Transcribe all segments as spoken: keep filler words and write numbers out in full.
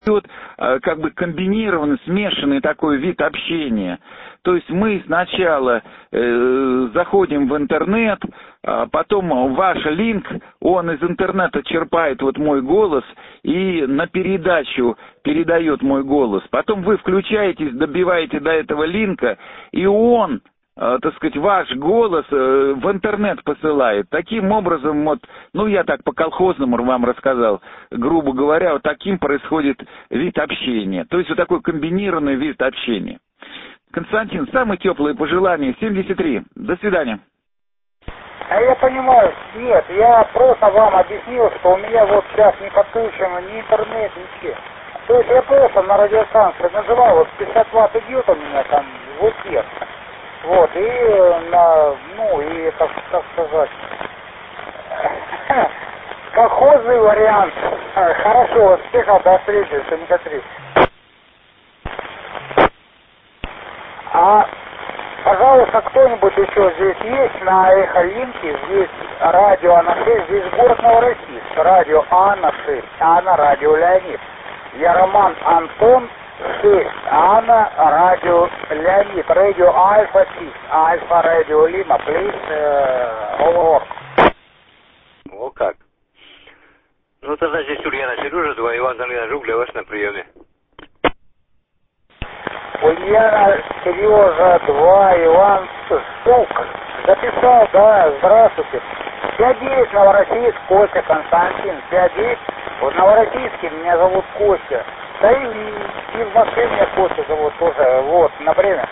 идет как бы комбинированный, смешанный такой вид общения. То есть мы сначала э, заходим в интернет, а потом ваш линк, он из интернета черпает вот мой голос и на передачу передает мой голос. Потом вы включаетесь, добиваете до этого линка, и он, э, так сказать, ваш голос э, в интернет посылает. Таким образом, вот, ну я так по-колхозному вам рассказал, грубо говоря, вот таким происходит вид общения. То есть вот такой комбинированный вид общения. Константин, самые теплые пожелания, семьдесят три. До свидания. А я понимаю, нет, я просто вам объяснил, что у меня вот сейчас не подключен ни интернет, ничего. То есть я просто на радиостанции называл, вот пятьдесят ватт идет у меня там в эфир. Вот, и на, ну, и, как, как сказать, колхозный вариант. Хорошо, успехов, до встречи, семьдесят три. А, пожалуйста, кто-нибудь еще здесь есть на Эхолинке, здесь радио Анна шесть, здесь город Новороссийск, радио Анна шесть, Анна, радио Леонид. Я Роман Антон шесть, Анна, радио Леонид, радио Альфа шесть, Альфа, радио Лима, плиз, Олор. О как. Ну тогда здесь Ульяна Сережа, два, Иван Галина Жук для вас на приеме. Ульяна, Сережа, два, Иван, Сук. Записал, да, здравствуйте. пять девять, Новороссийск, Костя, Константин, пять девять. Вот в Новороссийске меня зовут Костя. Да и, и в Москве меня Костя зовут тоже, вот, на время.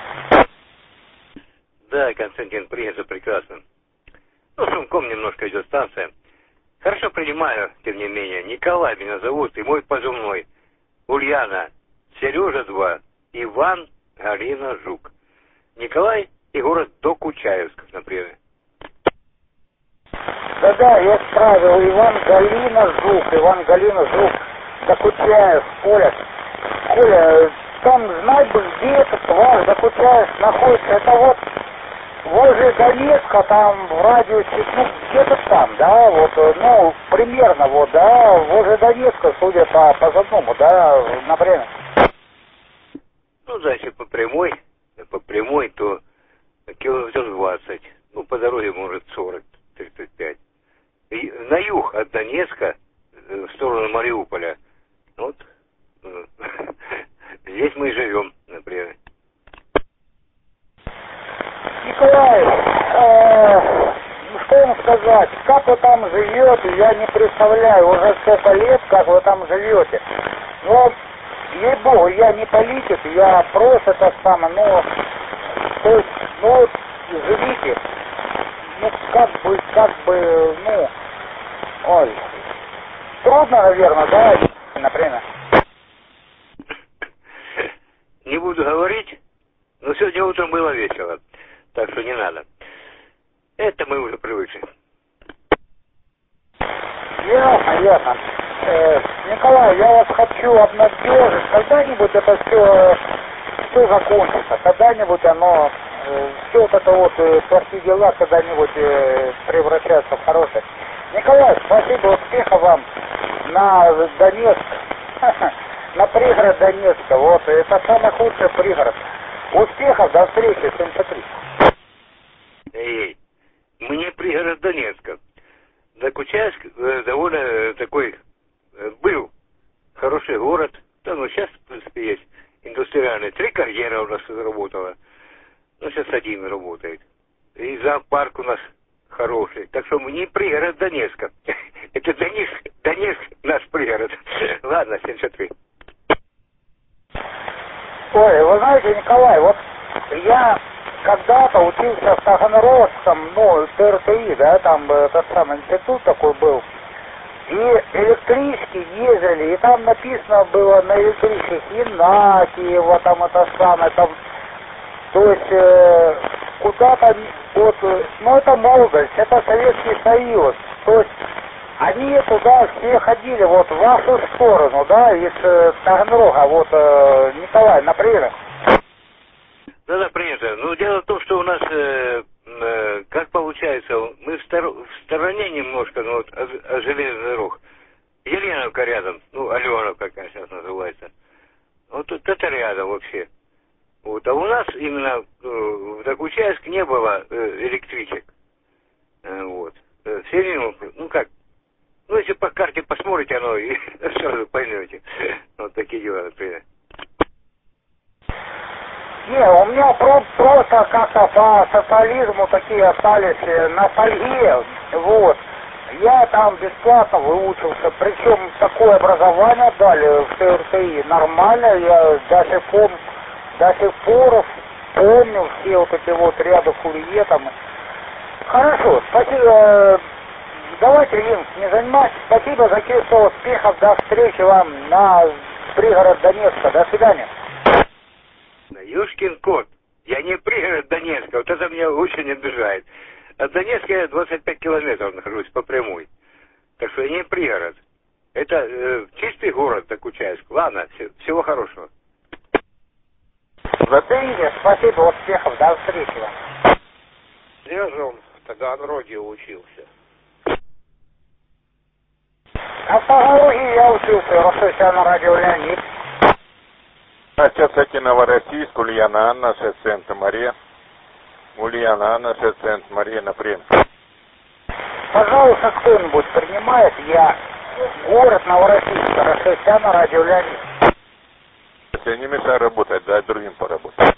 Да, Константин, принято прекрасно. Ну, шумком немножко идет станция. Хорошо принимаю, тем не менее. Николай меня зовут, и мой позывной. Ульяна, Сережа, два. Иван, Галина, Жук. Николай и город Докучаевск, например. Да-да, я справил. Иван, Галина, Жук. Иван, Галина, Жук. Докучаевск, Коля. Коля, там знать бы, где этот ваш Докучаевск находится. Это вот возле Донецка, там в радиусе, ну, где-то там, да, вот, ну, примерно, вот, да, возле Донецка, судя по позывному, да, на время. Ну, да, если по прямой, по прямой, то километров двадцать. Ну, по дороге, может, сорок тридцать пять. И на юг от Донецка, в сторону Мариуполя. Вот. Здесь мы и живем, например. Николай, э, что вам сказать? Как вы там живете, я не представляю. Уже сколько лет, как вы там живете. Но... Ей-богу, я не политик, я просто так самое, ну, то есть, ну, живите, ну, как бы, как бы, ну, ой, трудно, наверное, да, например. Не буду говорить, но сегодня утром было весело, так что не надо. Это мы уже привыкли. Ясно, ясно. Э, Николай, я вас хочу обнадежить, когда-нибудь это все, все закончится, когда-нибудь оно, э, все вот это вот, э, плохие дела, когда-нибудь э, превращаются в хорошее. Николай, спасибо, успехов вам на Донецк, на пригород Донецка, вот, это самый худший пригород. Успехов, до встречи, семьдесят три. Эй, мне пригород Донецка. Докучаевск э, довольно э, такой э, был хороший город. Да, ну сейчас, в принципе, есть индустриальный. Три карьера у нас заработала. Ну, сейчас один работает. И зоопарк у нас хороший. Так что мне пригород Донецка. Это Донецк, Донецк наш пригород. Ладно, семьдесят три. Ой, вы знаете, Николай, вот я когда-то учился в Таганрогском, ну, ТРТИ, да, там этот самый институт такой был. И электрички ездили, и там написано было на электричках Инакиево, там это самое, там, то есть э, куда-то, вот, ну это молодость, это Советский Союз, то есть они туда все ходили, вот в вашу сторону, да, из э, Таганрога, вот, э, Николай, например. Да-да, принято. Ну, дело в том, что у нас, э, э, как получается, мы в, стор- в стороне немножко, ну, вот, от, от железных дорог. Еленовка рядом, ну, Аленовка, как сейчас называется. Вот тут это рядом вообще. Вот. А у нас именно э, в Докучаевске не было э, электричек. Э, вот. Э, все время, ну как, ну если по карте посмотрите, оно и сразу поймете. Вот такие дела, например. Не, у меня про просто как-то по социализму такие остались э, ностальгии, вот. Я там бесплатно выучился, причем такое образование дали в ТРТИ, нормально, я до сих пор, до сих пор помню все вот эти вот ряды Фурье там. Хорошо, спасибо, давайте, Линк, не занимайтесь, спасибо за чувство успехов, до встречи вам на пригород Донецка, до свидания. Юшкин кот, я не пригород Донецка, вот это меня очень обижает. От Донецка я двадцать пять километров нахожусь по прямой. Так что я не пригород. Это э, чистый город Докучаевск. Ладно, все, всего хорошего. Затрите, спасибо, успехов, до встречи вам. Где же он в Таганроге учился? Автологии я учился, Ростовщина на радио Леонид. Отец Аки Новороссийск, Ульяна Анна, шесть Сент-Мария. Ульяна Анна, шесть Сент-Мария, на прием. Пожалуйста, кто-нибудь принимает, я город Новороссийск, Ростовщина на радио Леонид. Если не мешай работать, дай другим поработать.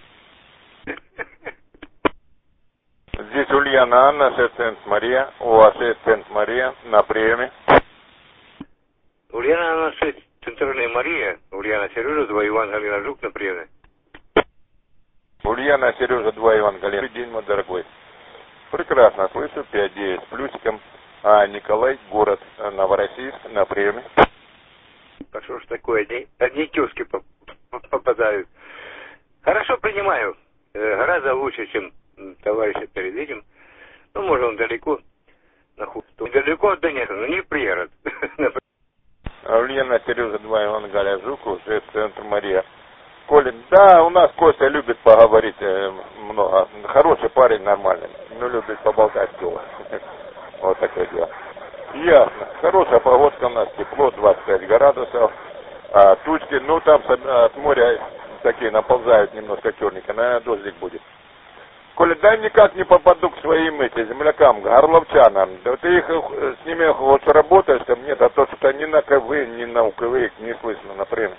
Здесь Ульяна Анна, шесть Сент-Мария, у вас шесть Сент-Мария, на приеме. Ульяна Анна, шесть Центральная Мария, Ульяна Сережа, два Иван Галина Жук, на приеме. Ульяна Сережа, два Иван Галина. Добрый день, мой дорогой. Прекрасно слышу, пять девять с плюсиком. А Николай, город Новороссийск, на приеме. А что ж такое, одни, одни тезки попадают. Хорошо, принимаю. Э, гораздо лучше, чем товарища перед этим. Ну, может, он далеко. Далеко от Донецка, но не пригород. Ульяна Сережа, два Иван Галя Жук, уже центр Мария. Коля, да, у нас Костя любит поговорить э, много. Хороший парень, нормальный. Ну, любит поболтать дело. Вот такое дело. Ясно. Хорошая погодка у нас, тепло, двадцать пять градусов. А тучки, ну, там от моря такие наползают немножко черненько. Наверное, дождик будет. Коля, да никак не попаду к своим эти, землякам, горловчанам. Да ты их, с ними вот работаешь, там нет, а то что ни на КВ, ни на УКВ их не слышно, например.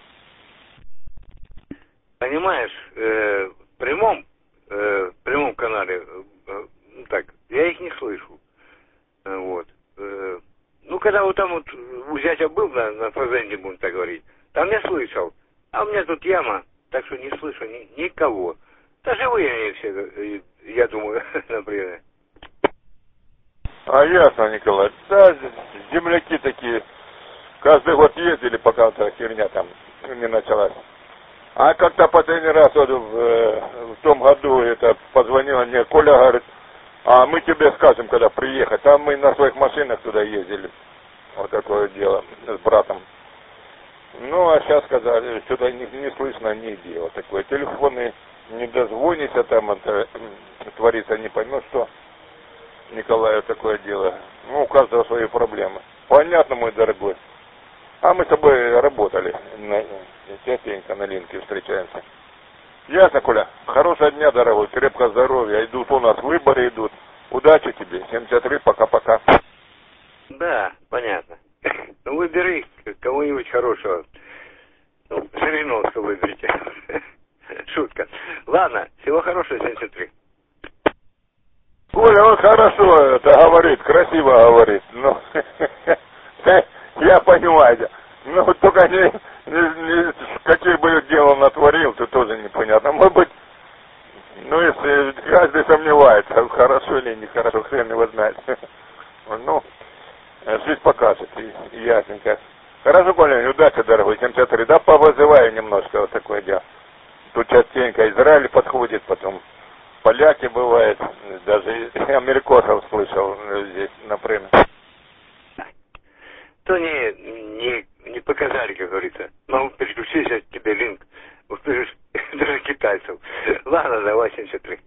Понимаешь, э, в прямом, э, в прямом канале, э, ну так, я их не слышу. Э, вот. Э, ну, когда вот там вот у зятя был на, на фазенде, будем так говорить, там я слышал. А у меня тут яма, так что не слышу ни, никого. Да живые они все, я думаю, например. А ясно, Николай. Да, земляки такие, каждый год ездили, пока эта херня там не началась. А как-то последний раз вот в, в том году это позвонила мне Коля, говорит, а мы тебе скажем, когда приехать. Там мы на своих машинах туда ездили. Вот такое дело с братом. Ну, а сейчас сказали, что-то не, не слышно нигде. Вот такое. Телефоны не дозвонишься, там это творится, не поймешь, что. Николаю такое дело. Ну, у каждого свои проблемы. Понятно, мой дорогой. А мы с тобой работали. На, частенько на линке встречаемся. Ясно, Коля. Хорошего дня, дорогой. Крепкого здоровья. Идут у нас выборы, идут. Удачи тебе. семьдесят три, пока-пока. Да, понятно. Ну, выбери кого-нибудь хорошего. Ну, Жириновского выберите. Шутка. Ладно, всего хорошего, семьдесят три. Коля, он хорошо это говорит, красиво говорит. Ну, я понимаю. Ну, только не, не, не, какие бы дела он натворил, то тоже непонятно. Может быть, ну, если каждый сомневается, хорошо или нехорошо, хрен его знает. Ну, жизнь покажет, и ясненько. Хорошо, Коля, удачи, дорогой, семьдесят три. Да, повызываю немножко, вот такое дело. Тут частенько Израиль подходит, потом поляки бывают, даже америкосов слышал здесь, например. То не, не, не показали, как говорится. Могу переключить сейчас тебе линк, услышишь даже китайцев. Ладно, давай семьдесят три.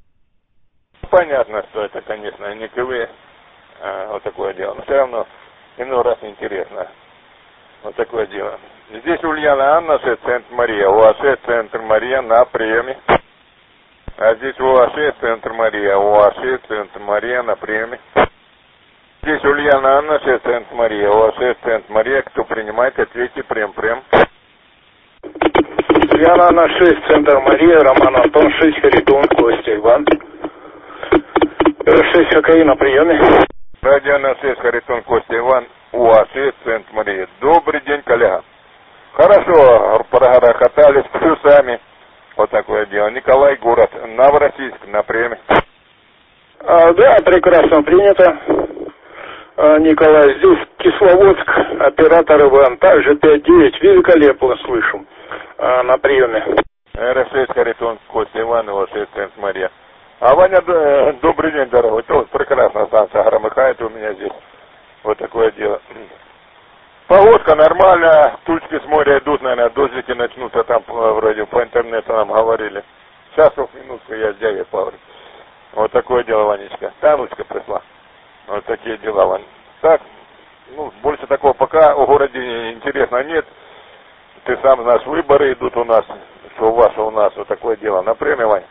Понятно, что это, конечно, не КВ, а, вот такое дело. Но все равно иной раз интересно. Вот такое дело. Здесь Ульяна Анна, центр Мария. У вас центр Мария на приеме. А здесь у вас центр Мария. У вас центр Мария на приеме. Здесь Ульяна Анна, центр Мария. У вас центр Мария. Кто принимает, ответьте прем-прем. Ульяна Анна шесть, центр Мария. Роман Антон шесть, Харитон, Костя Иван. шесть, Хоккей на приеме. Радио на шесть, Харитон, Костя Иван. У вас центр Мария. Добрый день, коллега. Хорошо, прорахотались плюсами. Вот такое дело. Николай, город Новороссийск, на приеме. А, да, прекрасно принято. А, Николай, здесь Кисловодск, оператор Иван, также пять девять, великолепно слышу. А, на приеме. эр шесть, Харитон, Костя Иван, у вас центр Мария. А Ваня, добрый день, дорогой. Тоже прекрасная станция громыхает у меня здесь. Вот такое дело. Погодка нормальная, тучки с моря идут, наверное, дождики начнутся там, вроде по интернету нам говорили. Сейчас, минутку, я с дядей поговорю. Вот такое дело, Ванечка. Танечка пришла. Вот такие дела, Вань. Так, ну, больше такого пока в городе интересно нет. Ты сам знаешь, выборы идут у нас, что у вас, у нас, вот такое дело. На премии, Вань?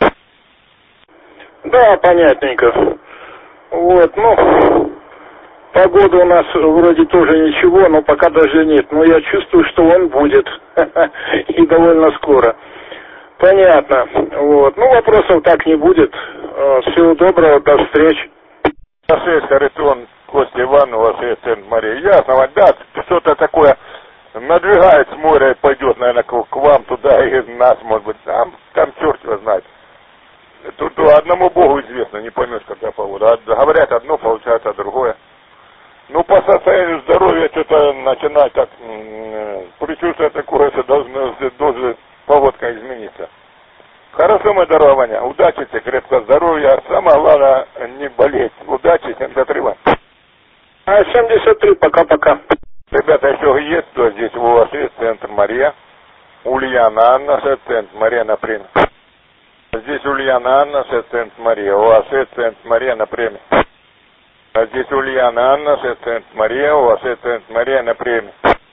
Да, понятненько. Вот, ну... Погода у нас вроде тоже ничего, но пока даже нет. Но я чувствую, что он будет. И довольно скоро. Понятно. Вот. Ну, вопросов так не будет. Всего доброго, до встречи. шесть, Харитон, Костя Иван, у вас есть центр Мария. Ясно, да, что-то такое надвигает с моря и пойдет, наверное, к, к вам туда и нас, может быть. Там, там черт его знает. Тут одному Богу известно, не поймешь, какая погода. Говорят одно, получается другое. Ну, по состоянию здоровья что-то начинать так, предчувствие такое, что должна, должна погодка измениться. Хорошо, мой дорогой Ваня, удачи тебе, крепкого здоровья, самое главное, не болеть. Удачи, семьдесят три, Вань. А, семьдесят три, пока-пока. Ребята, еще есть, кто здесь у вас есть, центр Мария. Ульяна Анна, центр Мария на премии. Здесь Ульяна Анна, центр Мария. У вас есть центр Мария на премии. А здесь Ульяна Анна, центр Мария. У вас есть центр Мария на премии.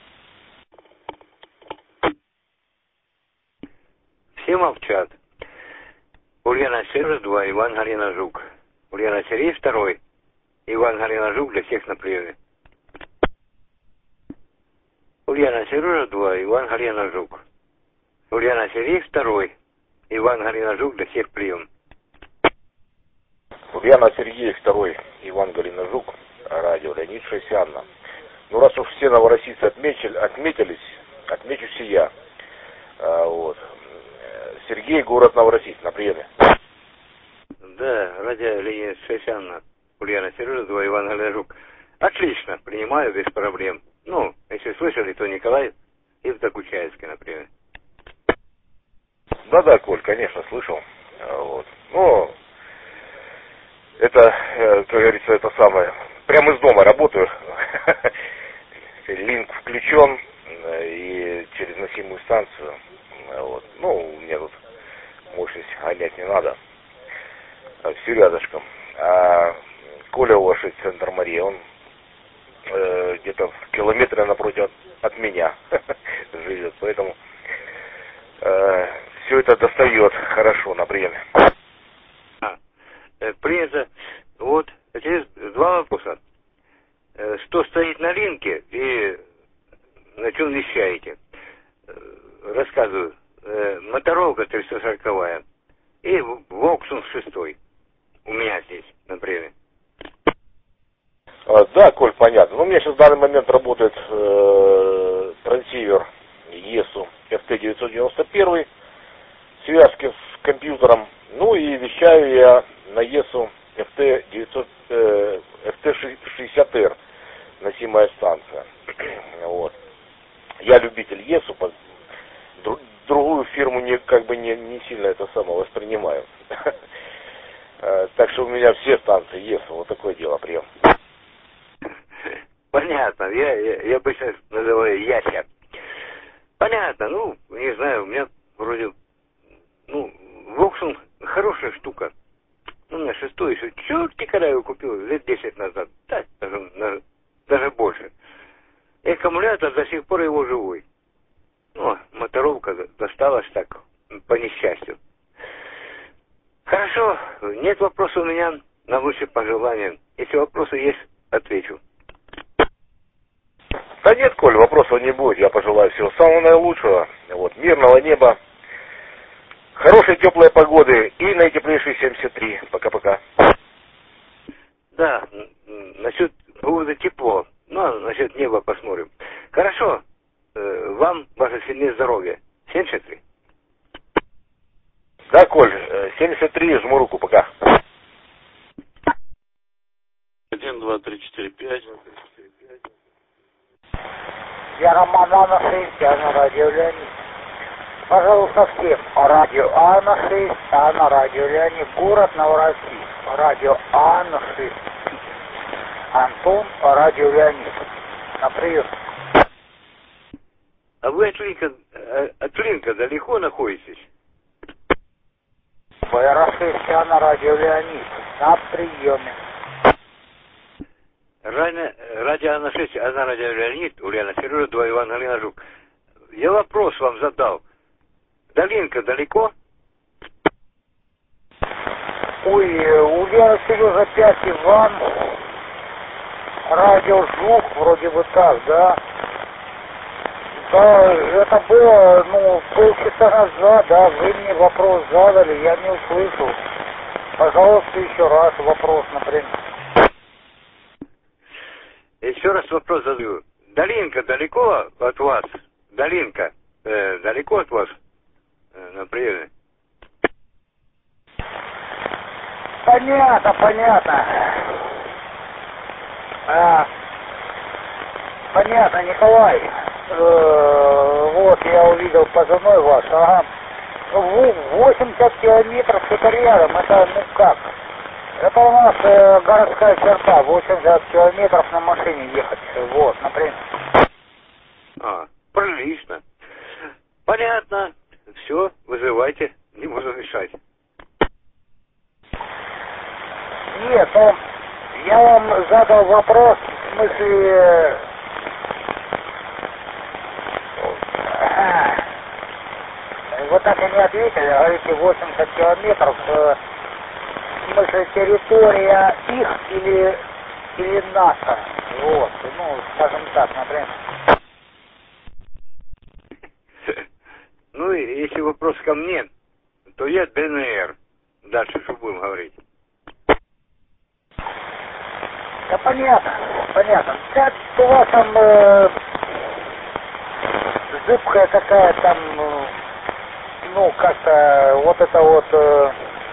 Все молчат. Ульяна Сергей два, Иван Галина Жук. Ульяна Сергей второй, Иван Галина Жук для всех на приеме. Ульяна Сережа два, Иван Галина Жук. Ульяна Сергей второй, Иван Галина Жук для всех прием. Ульяна Сергей второй, Иван Галина Жук, радио Леонид шесть Анна. Ну, раз уж все новороссийцы отметили, отметились, отмечусь и я. А, вот. Сергей, город Новороссийск, на приеме. Да, радио Леонид шесть Анна. Ульяна Сережа два, Иван Галина Жук. Отлично, принимаю без проблем. Ну, если слышали, то Николай и в Докучаевске, например. Да-да, Коль, конечно, слышал. Вот. Ну, это, как говорится, это самое. Прямо из дома работаю. Линк включен и через носимую станцию. Вот. Ну, у меня тут мощность гонять не надо. Все рядышком. А Коля у вас из центр Мария, он э, где-то в километре напротив от меня живет. Поэтому э, все это достает хорошо на приеме. А, э, принято. Вот, здесь два вопроса. Э, что стоит на линке и на чем вещаете? Э, рассказываю. Э, Моторолка триста сороковая и Волксунг шестой. У меня здесь, на приеме. А, да, Коль, понятно. Ну, у меня сейчас в данный момент работает э, трансивер ЕСУ эф тэ девятьсот девяносто один, связки с компьютером. Ну и вещаю я на ЕСУ эф тэ шестьдесят эр, носимая станция. Вот. Я любитель ЕСУ, другую фирму не, как бы не, не сильно это самое воспринимаю. Так что у меня все станции ЕСУ, вот такое дело, прием. Понятно, я, я, я обычно называю Яся. Понятно, ну, не знаю, у меня вроде, ну, Волксунг хорошая штука. Ну, у меня шестой еще черти когда его купил, лет десять назад, да, даже, даже больше. И аккумулятор до сих пор его живой. Ну, моторовка досталась так, по несчастью. Хорошо, нет вопросов у меня, на лучшие пожелания. Если вопросы есть, отвечу. Да нет, Коль, вопросов не будет. Я пожелаю всего самого наилучшего. Вот, мирного неба, хорошей теплой погоды и наитеплейший семьдесят три. Пока-пока. Да, насчет погоды тепло. Ну, а насчет неба посмотрим. Хорошо. Э, вам ваше сильное здоровье. семьдесят три. Да, Коль, семьдесят три, жму руку, пока. один, два, три, четыре, пять. Я Роман Анна шесть, а на радио Леонид. Пожалуйста, всем. Радио Анна шесть, а на радио Леонид. Город Новороссийск. Радио Анна шесть. Антон, радио Леонид. На прием. А вы от Линка, от Линка далеко находитесь? ВР шесть, а на радио Леонид. На приеме. Ранее, радио Анна шесть, а на радио Леонид, Ульяна Сережа, два Ивана Галина Жук. Я вопрос вам задал. До Линка далеко? Ой, Ульяна Сережа пять Иван. Радио Жук, вроде бы так, да? Да, это было, ну, полчаса назад, да, вы мне вопрос задали, я не услышал. Пожалуйста, еще раз вопрос, например. Еще раз вопрос задаю. Долинка далеко от вас? Долинка э, далеко от вас э, на приеме? Понятно, понятно. А, понятно, Николай. Э, вот, я увидел позывной ваш. Ага. восемьдесят километров это рядом, это ну как? Это у нас э, городская черта, восемьдесят километров на машине ехать. Вот, например. А, прилично. Понятно. Все, вызывайте, не буду мешать. Нет, ну, я вам задал вопрос, в смысле... Вы так и не ответили, говорите, восемьдесят километров, э, в смысле территория их или, или наша, вот, ну, скажем так, например. Ну, и если вопрос ко мне, то я ДНР. Дальше что будем говорить? Да понятно, понятно. Как у вас там э, зыбкая какая там, э, ну, как-то вот это вот, э,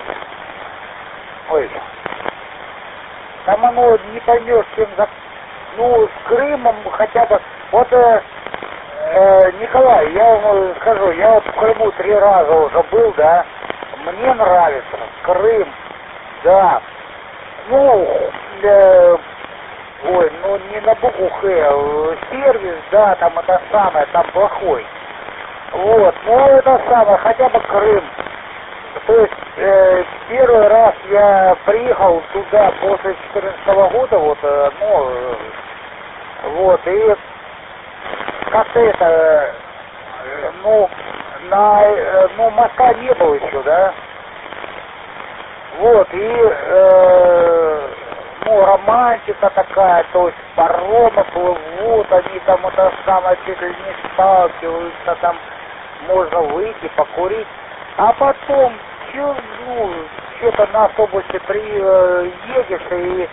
ой, там оно не поймешь, чем за... Ну, с Крымом хотя бы, вот, э, э, Николай, я вам скажу, я вот в Крыму три раза уже был, да, мне нравится Крым, да. Ну, э, ой, ну не на букву Х, сервис, да, там это самое, там плохой. Вот, ну это самое, хотя бы Крым. То есть э, первый раз я приехал туда после две тысячи четырнадцатого года, вот, э, ну, э, вот, и как-то это, э, ну, на, э, ну, моста не было еще, да. Вот, и, э, ну, романтика такая, то есть паромы плывут, они там это самое чуть ли не сталкиваются, там можно выйти, покурить. А потом, чё, ну, что-то на автобусе приедешь и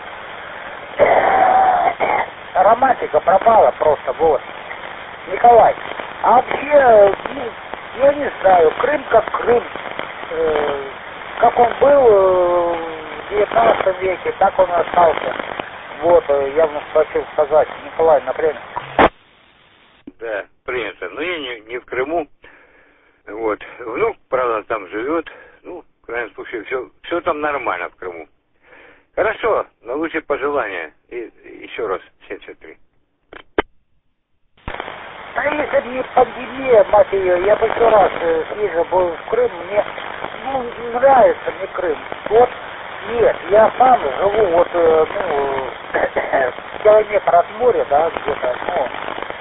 романтика пропала просто, вот. Николай, а вообще, ну, я не знаю, Крым как Крым, э, как он был в девятнадцатом веке, так он и остался. Вот, я вам хотел сказать, Николай, например. Да, принято. Но я не, не в Крыму. Вот. Внук, правда, там живет. Ну, в крайнем случае, все, все там нормально в Крыму. Хорошо, но лучшие пожелания. И еще раз, семьдесят три. А если бы не пандемия, мать ее, я бы еще раз съездил был в Крым, мне, ну, нравится мне Крым. Вот, нет, я сам живу вот, ну, километр от моря, да, где-то, ну,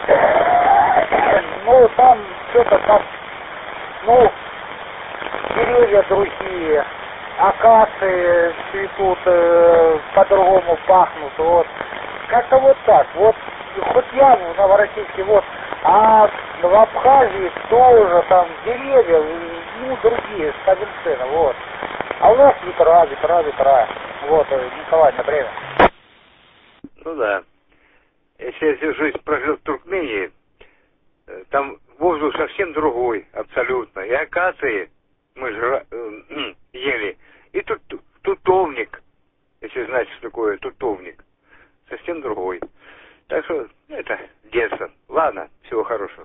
Ну, там что-то там, ну, деревья другие, акации цветут, э, по-другому пахнут, вот. Как-то вот так, вот, хоть я в Новороссийске, вот, а в Абхазии тоже там деревья, ну, другие, совершенно, вот. А у нас ветра, ветра, ветра. Вот, Николай, на время. Ну да. Если я всю жизнь прожил в Туркмении, там воздух совсем другой, абсолютно. И акации мы же э, ели. И тут тутовник, если знаете, что такое тутовник, совсем другой. Так что это детство. Ладно, всего хорошего.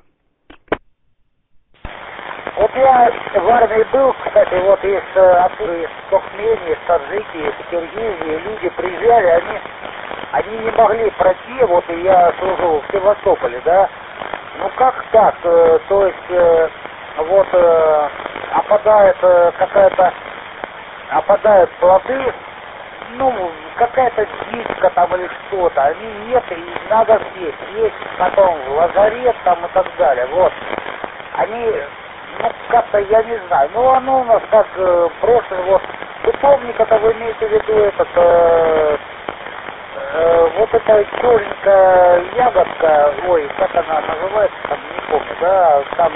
Вот я в армии был, кстати, вот из, оттуда, из Туркмении, из Таджикии, из Киргизии, люди приезжали, они, они не могли пройти, вот и я служил в Севастополе, да, ну как так, э, то есть э, вот э, опадает э, какая-то, опадают плоды, ну какая-то птичка там или что-то, они нет, и надо съесть, есть потом в лазарет там и так далее, вот, они... Ну, как-то, я не знаю. Ну, оно у нас как э, просто вот, тутовник, это вы имеете в виду этот, э, э, вот эта черненькая ягодка, ой, как она называется, там, не помню, да, там,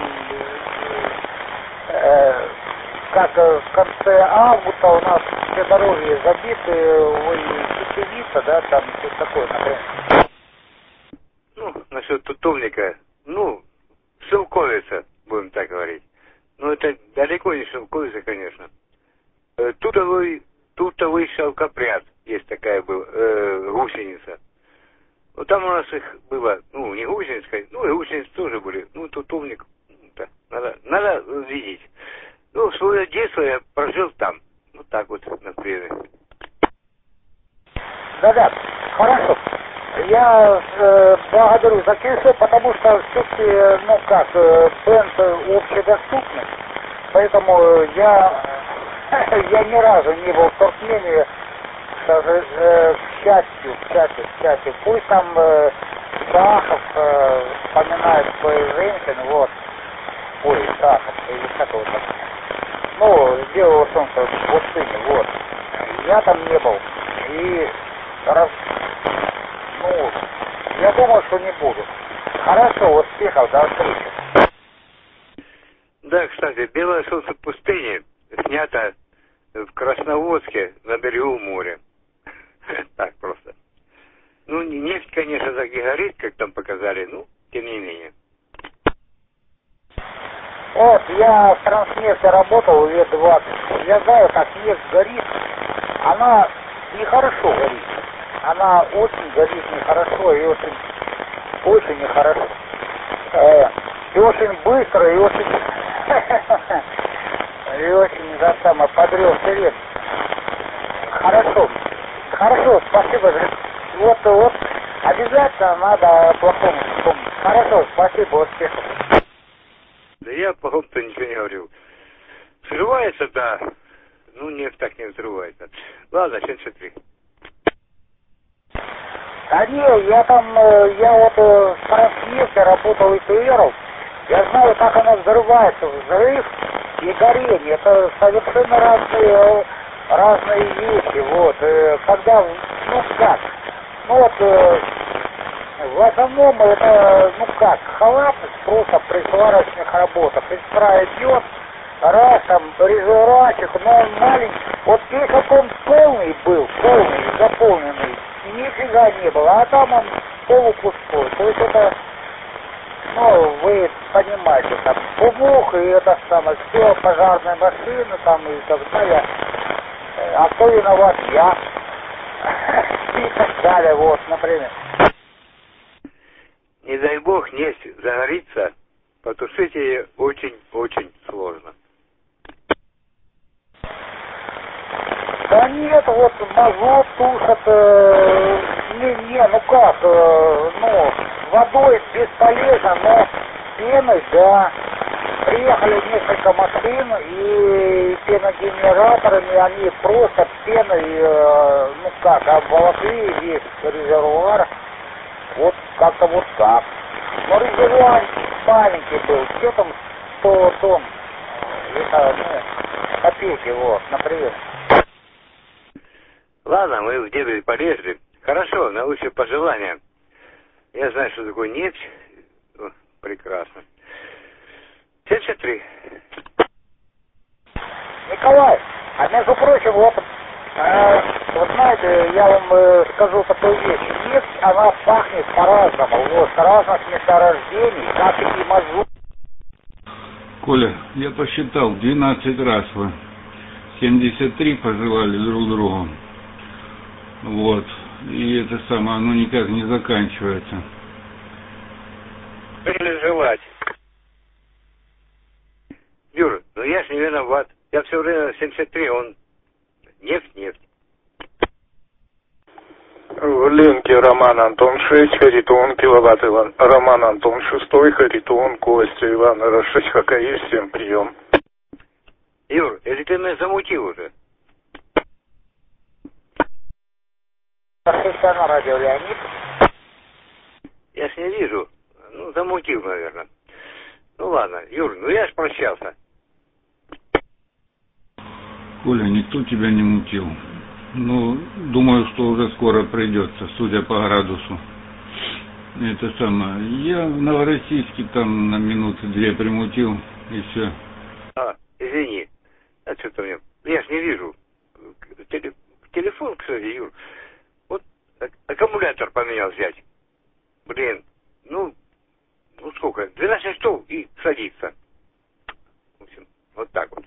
э, как э, в конце августа у нас все дороги забиты, ой, сечевица, да, там, что-то такое, например. Ну, насчет тутовника, ну, шелковица, будем так говорить. Но это далеко не шелковица, конечно. Э, тутовый, тутовый шелкопряд, есть такая была, э, гусеница. Ну, там у нас их было, ну, не гусеница, ну, и гусеницы тоже были. Ну, тутовник, да, надо, надо видеть. Ну, свое детство я прожил там. Вот так вот, например. Да-да, хорошо. Я э, благодарю за кельцо, потому что все-таки, ну как, э, бенд общедоступный, поэтому я, я ни разу не был в Туркмении, даже, э, к счастью, к счастью, к счастью. Пусть там э, Сахов э, вспоминает своих женщин, вот, ой, Сахов, или как его там, ну, сделал солнце в пустыне, вот, я там не был, и раз... Ну, я думаю, что не буду. Хорошо, успехов, до встречи. Да, кстати, «Белое солнце пустыни» снято в Красноводске на берегу моря. Так просто. Ну, нефть, конечно, так не горит, как там показали, ну, тем не менее. Вот, я в Транснефти работал лет двадцать. Я знаю, как нефть горит. Она нехорошо горит. Она очень горит нехорошо и очень, очень нехорошо. Э, и очень быстро, и очень, и очень, да, самое, подрёв сирен. Хорошо, хорошо, спасибо. Вот, вот, обязательно надо о плохом вспомнить. Хорошо, спасибо, успехов. Да я о плохом-то ничего не говорил. Взрывается, да, ну, нефть так не взрывается. Ладно, семьдесят три. Да не, я там, я вот в Транснефти работал и ИТР, я знаю, как она взрывается, взрыв и горение, это совершенно разные, разные вещи, вот, когда, ну как, ну вот, в основном это, ну как, халатность просто при сварочных работах, искра идет, раз там, резерватик, но он маленький, вот если бы он полный был, полный, заполненный, нифига не было, а там он полупустой. То есть это, ну, вы понимаете, там, бубух и это самое, все, пожарные машины там и так далее. А кто виноват? Я. И так далее, вот, например. Не дай бог нефть загорится, потушить ее очень-очень сложно. Да нет, вот мазут тушат, э, не, не, ну как, э, ну, водой бесполезно, но пеной, да. Приехали несколько машин и пеногенераторами, они просто пеной, э, ну как, обволокли весь резервуар, вот как-то вот так. Ну, резервуар маленький был, где там сто тонн, это, ну, копейки, вот, например. Ладно, мы в дебри полезли. Хорошо, наилучшие пожелания. Я знаю, что такое нефть. О, прекрасно. семьдесят три. Николай, а между прочим, вот, э, вот знаете, я вам э, скажу такую вещь. Нефть, она пахнет по-разному, вот, с разных месторождений, как и мазут. Коля, я посчитал, двенадцать раз вы семьдесят три пожелали друг другу. Вот. И это самое, оно никак не заканчивается. Переживать. Юра, ну я ж не виноват. Я все время семьдесят три, он нефть, нефть. В линке Роман Антон шесть, Харитон, киловатт Иван. Роман Антон шесть, Харитон, Костя Иван, Рашесть ХКИ, всем прием. Юр, или ты меня замутил уже? На радио Леонид. Я ж не вижу. Ну, замутил, наверное. Ну ладно, Юр, ну я ж прощался. Коля, никто тебя не мутил. Ну, думаю, что уже скоро придется, судя по градусу. Это самое. Я в Новороссийске там на минуты две примутил, и все. А, извини. А что-то мне... Я ж не вижу. Теле... Телефон, кстати, Юр. Вот аккумулятор поменял взять. Блин, ну... Ну сколько? двенадцать часов и садится. В общем, вот так вот.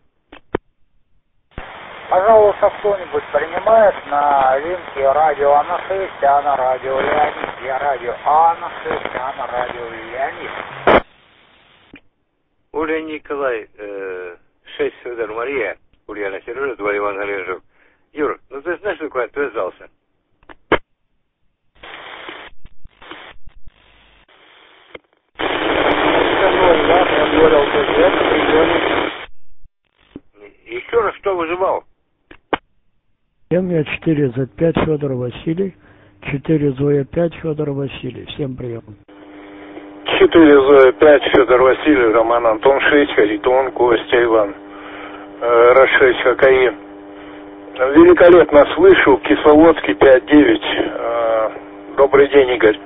Пожалуйста, кто-нибудь принимает на линке радио Анна шесть, а на радио Леонид. Я радио Анна шесть, а на радио Леонид. Оля Николай, э, шесть Федор Мария, Ульяна Сережа, два Иван Галежев. Юр, ну ты знаешь, что такое отвязался? Еще раз, кто выживал? Я четыре зет пять Федор Василий, четыре Зоя пять Федор Василий. Всем прием. четыре Зоя пять Федор Василий, Роман Антон шесть, Харитон, Костя Иван, э, Рашесть ХКИ. Великолепно слышу, Кисловодский пять девять. Э, добрый день, Игорь.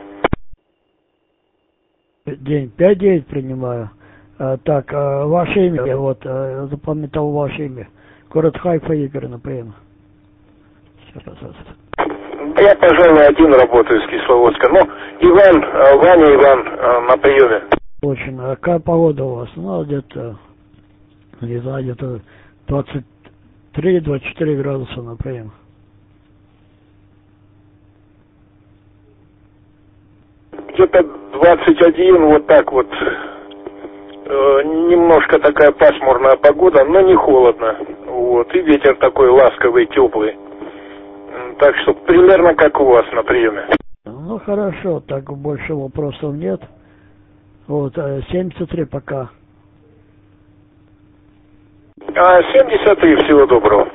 День пять девять принимаю. А, так, а, ваше имя, я вот а, запомнил ваше имя. Город Хайфа, Игорь, например. Я, пожалуй, один работаю с Кисловодска. Ну, Иван, Ваня Иван на приеме. Очень. А какая погода у вас? Ну, где-то, не знаю, где-то двадцать три двадцать четыре градуса, например. Где-то двадцать один, вот так вот. Э, немножко такая пасмурная погода, но не холодно. Вот. И ветер такой ласковый, теплый. Так что примерно как у вас на приеме. Ну хорошо, так больше вопросов нет. Вот, семьдесят три пока. А, семьдесят три, всего доброго.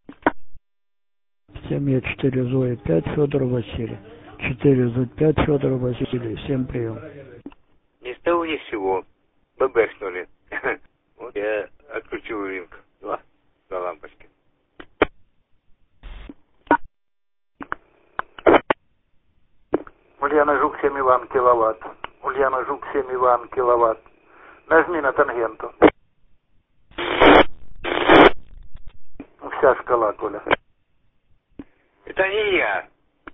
семь четыре Зоя пять Федор Василий. четыре зет пять Федор Василий. Всем прием. Ни с того ни с сего. Бэбэхнули. Вот я отключил линк. Два. Два лампочки. Ульяна Жук семь Иван киловатт. Ульяна Жук семь Иван киловатт. Нажми на тангенту. Вся шкала, Коля. Это не я.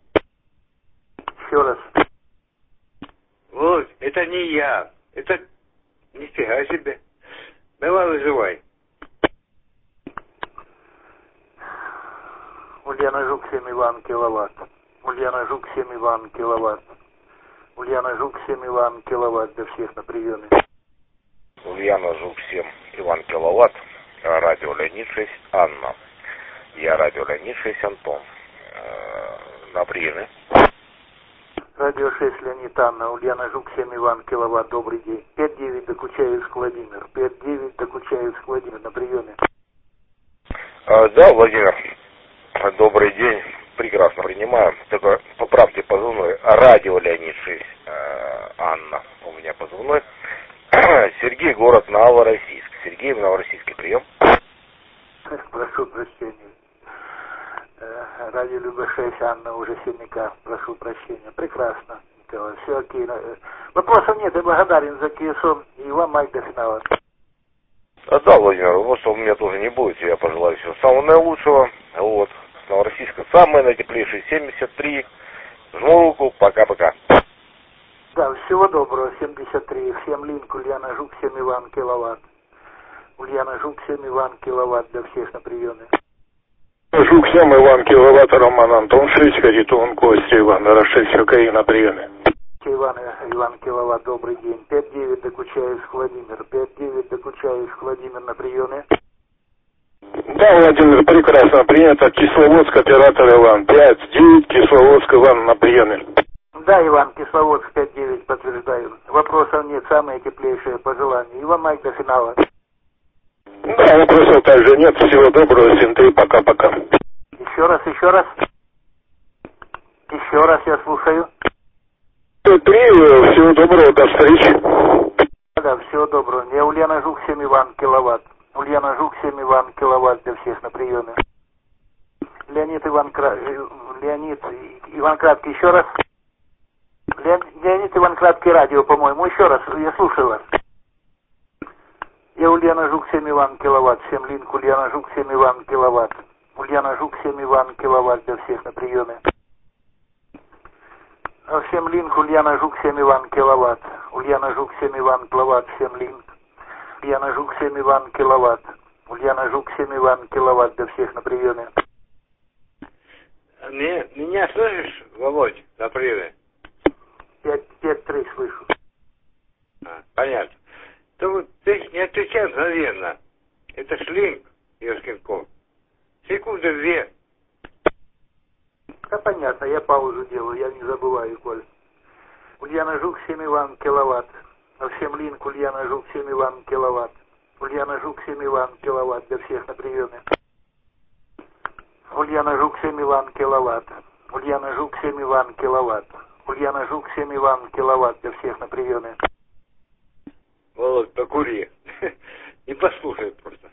Еще раз. Вот, это не я. Это... Нифига себе. Давай вызывай. Ульяна Жук семь Иван киловатт. Ульяна Жук семь Иван киловатт. Ульяна Жук семь Иван киловатт для всех на приеме. Ульяна Жук семь Иван киловатт. Радио Леонид шесть Анна. Я радио Леонид шесть Антон. На приеме. Радио шесть Леонид Анна. Ульяна Жук семь Иван киловатт. Добрый день. пять девять Докучаевск Владимир. пять девять Докучаевск Владимир на приеме. А, да, Владимир. Добрый день. Прекрасно принимаю. Только поправьте позывной. Радио Леонид шесть Анна. У меня меня позывной. Сергей, город Новороссийск. Сергей, в Новороссийске прием. Прошу прощения. Радио Люба шесть, Анна уже Синника. Прошу прощения. Прекрасно, Николай. Все окей. Вопросов нет. Я благодарен за КСО. И вам, Майк, до финала. А, да, Владимир, вопросов у меня тоже не будет. Я пожелаю всего самого наилучшего. Вот. С Новороссийска самый наитеплейший семьдесят три. Жму руку. Пока-пока. Да, всего доброго. семьдесят три. Всем линк. Ульяна Жук, семь Иван, киловатт. Ульяна Жук, семь Иван, киловатт для всех на приеме. Жук семь Иван, киловатт, Роман Антон, шесть, Харитон, Костя, Иван, Рашель, Сергей на приеме. Иван, Иван, киловатт, добрый день. пять девять, Докучаевск, Владимир. пять девять, Докучаевск, Владимир на приеме. Да, Владимир, прекрасно принято. Кисловодск, оператор Иван. пять девять, Кисловодск, Иван на приеме. Да, Иван, Кисловодск, пять девять, подтверждаю. Вопросов нет, самые теплейшие пожелания. Иван, Майк, до финала. Да, вопросов также нет. Всего доброго, семь три, пока-пока. Еще раз, еще раз. Еще раз я слушаю. семь три, всего доброго, до встречи. Да, всего доброго. Я Ульяна Жук, семь Иван, киловатт. Ульяна Жук, семь Иван, киловатт для всех на приеме. Леонид Иван Кра... Леонид Иван Краткий, еще раз. Леонид Иван Краткий, радио, по-моему. Еще раз, я слушаю вас. Я Ульяна Жук, семь Иван, киловатт. Всем линк. Ульяна Жук, семь Иван, киловатт. Ульяна Жук, семь Иван, киловатт для всех на приеме. Всем линк. Ульяна Жук, семь Иван, киловатт. Ульяна Жук, семь Иван, киловатт. Всем линк. Ульяна Жук, семь Иван, киловатт. Ульяна Жук, семь Иван, киловатт для всех на приеме. Меня, меня слышишь, Володь, на приеме? пять три слышу. А, понятно. То вот ты не отвечай мгновенно. Это шлинг, ёшкин кот. Секунды две. Да понятно, я паузу делаю, я не забываю, Коль. Ульяна Жук, семь Иван, киловатт. Всем линк. Ульяна Жук, семь Иван, киловатт. Ульяна Жук, семь Иван, киловатт для всех на приеме. Ульяна Жук, семь Иван, киловатт. Ульяна Жук, семь Иван, киловатт. Ульяна Жук, семь Иван, киловатт для всех на приеме. Володь, покури. И послушай просто.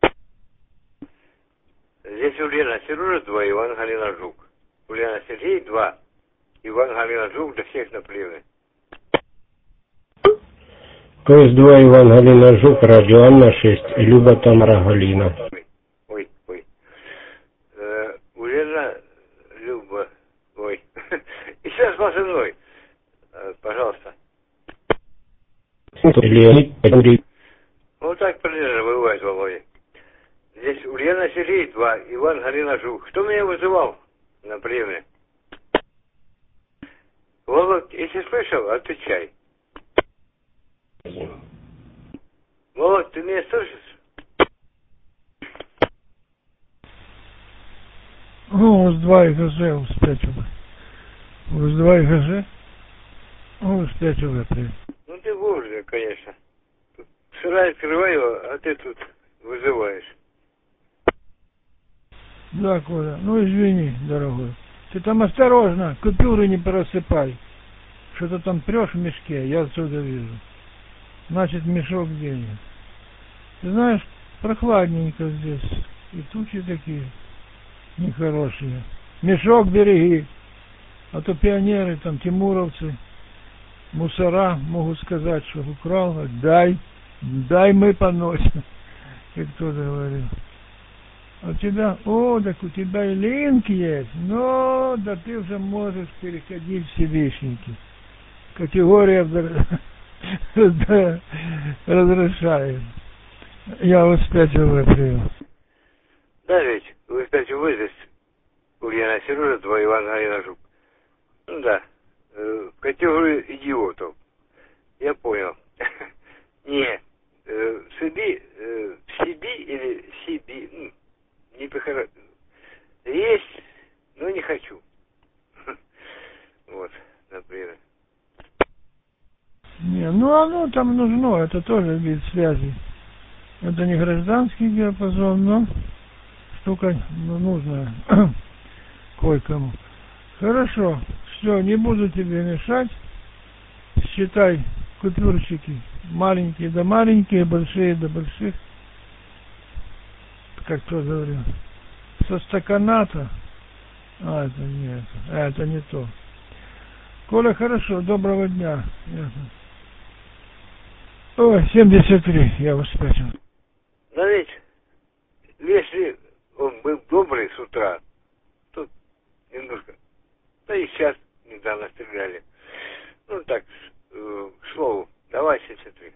Здесь Ульяна Сережа два, Иван Галина Жук. Ульяна Сергей два, Иван Галина Жук для всех на приеме. КС два, Иван Галина Жук, радио Анна шесть, Люба Тамара Галина. Ой, ой, ой. Э, Ульяна Люба, ой. И сейчас позывной. Э, пожалуйста. Леонид Андрей. Вот так примерно бывает, Володя. Здесь Ульяна Сергей два, Иван Галина Жук. Кто меня вызывал на приеме? Володь, если слышал, отвечай. Володь, ты меня слышишь? Ну, у два и ГЖ успеть уже. У два и ГЖ? Ну, успеть уже, привет. Ну, ты вовремя, конечно. Сырай открываю, а ты тут вызываешь. Да, Коля, ну извини, дорогой. Ты там осторожно, купюры не просыпай. Что-то там прешь в мешке, я отсюда вижу. Значит, мешок денег. Ты знаешь, прохладненько здесь. И тучи такие нехорошие. Мешок береги. А то пионеры, там, тимуровцы, мусора могут сказать, что украл. Дай, дай мы поносим. И кто-то говорил. А у тебя, о, так у тебя и линк есть. Ну, да ты уже можешь переходить в Всевышники. Категория разрешает. Я успеть уже привел. Да ведь, вы, кстати, вы здесь Ульяна Сережа, два Иван Галина Жук. Ну да, э, в категорию идиотов. Я понял. Не, э, в себе, э, в себе или себе, ну, не похоро... Есть, но не хочу. Вот, например. Не, ну оно там нужно, это тоже вид связи. Это не гражданский диапазон, но штука нужная кое-кому. Хорошо, все, не буду тебе мешать. Считай, купюрчики. Маленькие да маленькие, большие да больших. Как кто говорил. Со стаканата. А, это нет. А, это не то. Коля, хорошо, доброго дня. Ой, семьдесят три, я вас спрашивал. Но ведь, если он был добрый с утра, то немножко, да и сейчас недавно стреляли. Ну так, э, к слову, давай семьдесят три.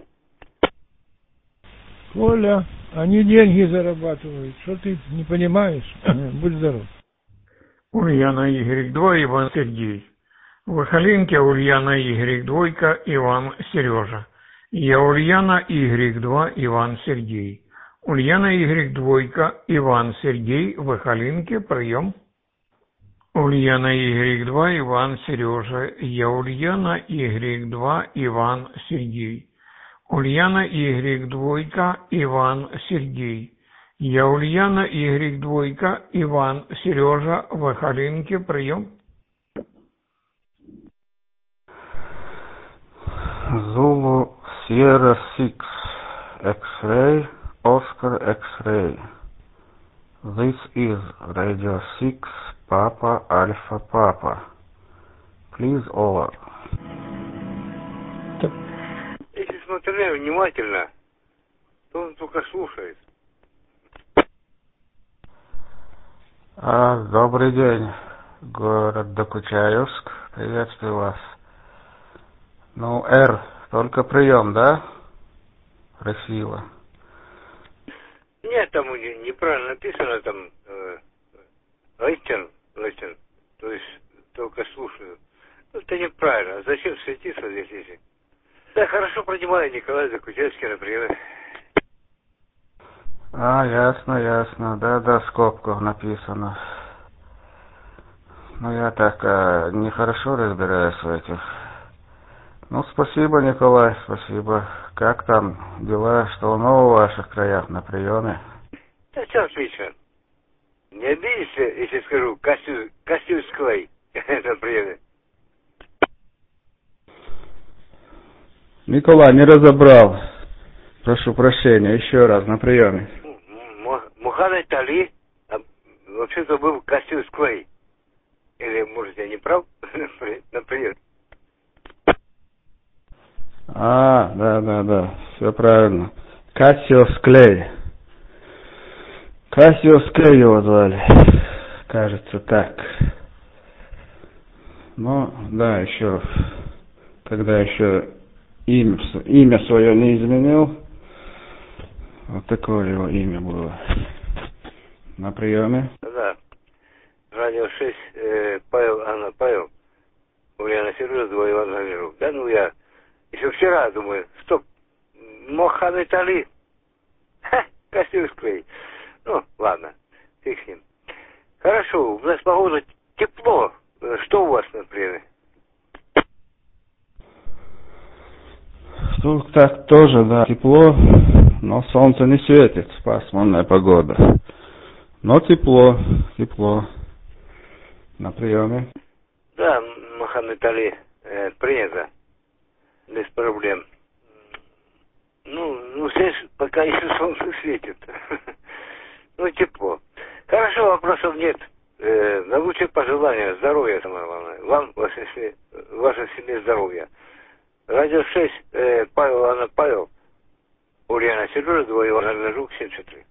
Коля, они деньги зарабатывают, что ты не понимаешь? Будь здоров. Ульяна Y два, Иван Сергей. В Ахалинке Ульяна Y двойка, Иван Сережа. Я Ульяна Y два, Иван Сергей. Ульяна Y двойка, Иван Сергей. В Ахалинке прием. Ульяна Y два, Иван Сережа. Я Ульяна Y два, Иван Сергей. Ульяна Y двойка, Иван Сергей. Я Ульяна Y двойка, Иван Сережа. В Ахалинке прием. Zulu Sierra six, X-ray, Oscar X-ray. This is Radio six, Papa Alpha Papa. Please over. Если смотрели внимательно, то он только слушает. А, добрый день, город Докучаевск. Приветствую вас. Ну, Р, только прием, да? Красиво. Нет, там неправильно написано, там э, Лейтен, Лейтен, то есть только слушаю. Ну, это неправильно. Зачем светиться здесь, если? Да, хорошо понимаю, Николай Закутевский, например. А, ясно, ясно. Да-да, в скобках написано. Ну, я так э, нехорошо разбираюсь в этих. Ну, спасибо, Николай, спасибо. Как там дела, что нового в ваших краях на приеме? Да все отлично. Не обидишься, если скажу Кассиус, Кассиус Клей на приеме. Николай, не разобрал. Прошу прощения, еще раз, на приеме. Мухаммед Али, а, вообще-то был Кассиус Клей. Или, может, я не прав? Например. А, да, да, да, все правильно. Кассиус Клей. Кассиус Клей его звали. Кажется, так. Ну, да, еще, когда еще имя, имя свое не изменил, вот такое его имя было. На приеме. Да. Радио шесть, э, Павел, Анна, Павел. Ульяна Сережа, два Иван Замиров. Да, ну я еще вчера думаю, стоп, Мухаммед Али. Ха, Кассиус Клей. Ну, ладно, фиг с ним. Хорошо, у нас погода тепло. Что у вас на приеме? Тут так тоже, да, тепло, но солнце не светит, пасмурная погода. Но тепло, тепло. На приеме. Да, Мухаммед Али, э, принято. Без проблем. Ну, ну, здесь пока еще солнце светит. Ну, тепло. Хорошо, вопросов нет. Э, на лучшие пожелания, здоровья, самое главное. Вам, вашей семье, вашей семье здоровья. Радио шесть, э, Павел, Анна, Павел. Ульяна Сережа, два Ивана Жук, семьдесят три.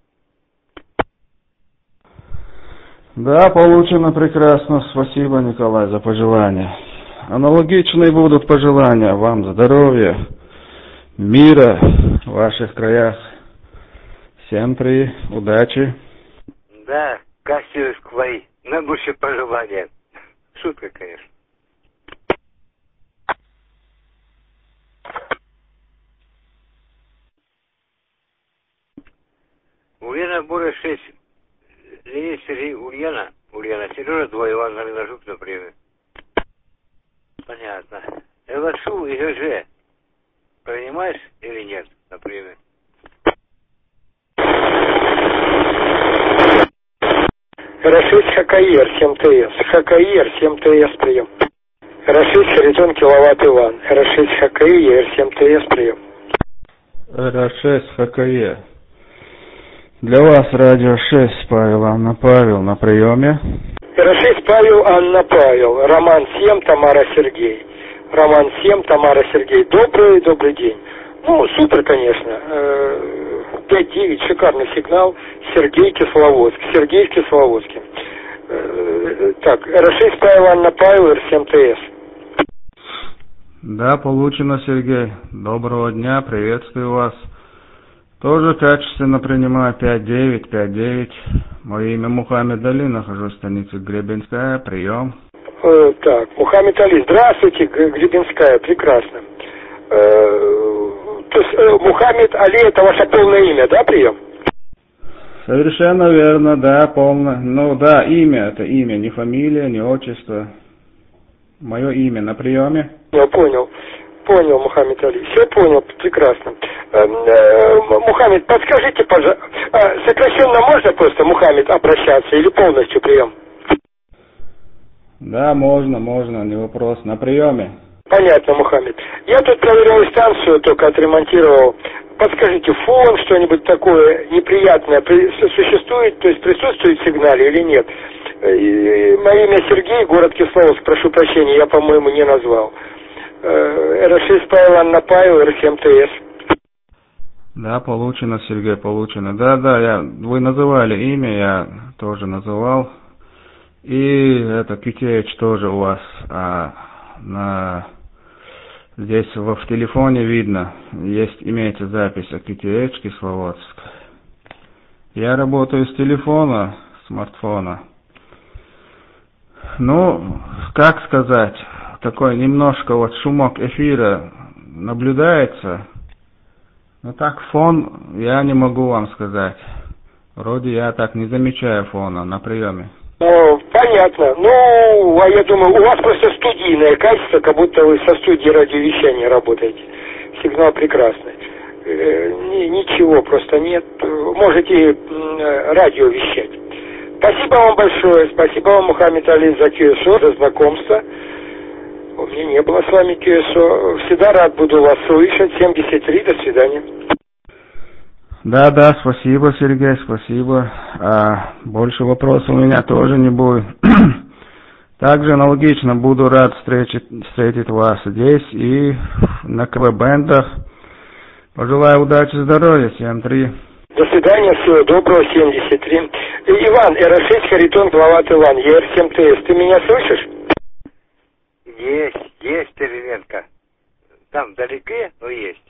Да, получено прекрасно. Спасибо, Николай, за пожелания. Аналогичные будут пожелания вам здоровья, мира в ваших краях. Всем при, удачи. Да, Кассиус Клей. На будущее пожелания. Шутка, конечно. Ульяна Боря шесть. Леонид Сергей Ульяна. Ульяна Сережа, два Иван Галинажук на приеме. Понятно. ЛСУ и ГЖ. Принимаешь или нет на приеме? Рашид Хакаир, семь ТС. Хакаир, семь ТС прием. эр шесть Харитон киловатт Иван. эр шесть ХКИ, эр семь ТС, прием. эр шесть ХКИ. Для вас радио шесть, Павел, Анна Павел, на приеме. эр шесть Павел, Анна Павел. Роман семь, Тамара Сергей. Роман семь, Тамара Сергей. Добрый, добрый день. Ну, супер, конечно. пять девять, шикарный сигнал. Сергей, Кисловодск. Сергей в Кисловодске. Так, эр шесть Павел, Анна Павел, эр семь ТС. Да, получено, Сергей. Доброго дня, приветствую вас. Тоже качественно принимаю пять девять, пять девять. Мое имя Мухаммед Али, нахожусь в станице Гребенская, прием. Э, так, Мухаммед Али, здравствуйте, Гребенская, прекрасно. Э, то есть э, Мухаммед Али это ваше полное имя, да, прием? Совершенно верно, да, полное. Ну да, имя, это имя, не фамилия, не отчество. Мое имя на приеме. Я понял, понял, Мухаммед Али, все понял, прекрасно. Э, э, Мухаммед, подскажите, пожалуйста, э, сокращенно можно просто, Мухаммед, обращаться или полностью прием? Да, можно, можно, не вопрос, на приеме. Понятно, Мухаммед. Я тут проверял станцию, только отремонтировал. Подскажите, фон, что-нибудь такое неприятное существует, то есть присутствует в сигнале или нет? И мое имя Сергей, город Кисловодск, прошу прощения, я, по-моему, не назвал. эр шесть Павел, Анна Павел, эр семь ТС. Да, получено, Сергей, получено. Да, да, я, вы называли имя, я тоже называл. И это кью ти эйч тоже у вас а, на... Здесь в, в телефоне видно, есть, имеется запись о кью ти эйч Кисловодск. Я работаю с телефона, смартфона. Ну, как сказать, такой немножко вот шумок эфира наблюдается. Но так фон я не могу вам сказать. Вроде я так не замечаю фона на приеме. Ну, понятно. Ну, а я думаю, у вас просто студийное качество, как будто вы со студией радиовещания работаете. Сигнал прекрасный. Э, ничего просто нет. Можете э, радио вещать. Спасибо вам большое. Спасибо вам, Мухаммед Али, за кью эс о, за знакомство. У меня не было с вами кью эс о. Всегда рад буду вас слышать. семьдесят три, до свидания. Да, да, спасибо, Сергей, спасибо. А, больше вопросов у меня тоже не будет. Также аналогично буду рад встретить, встретить вас здесь и на КВ-бендах. Пожелаю удачи, здоровья, семь три. До свидания, всего доброго, семьдесят три. Иван, эр шесть Харитон киловатт Иван, я эр семь ТС, ты меня слышишь? Есть, есть, Теревенко. Там далеко, но есть.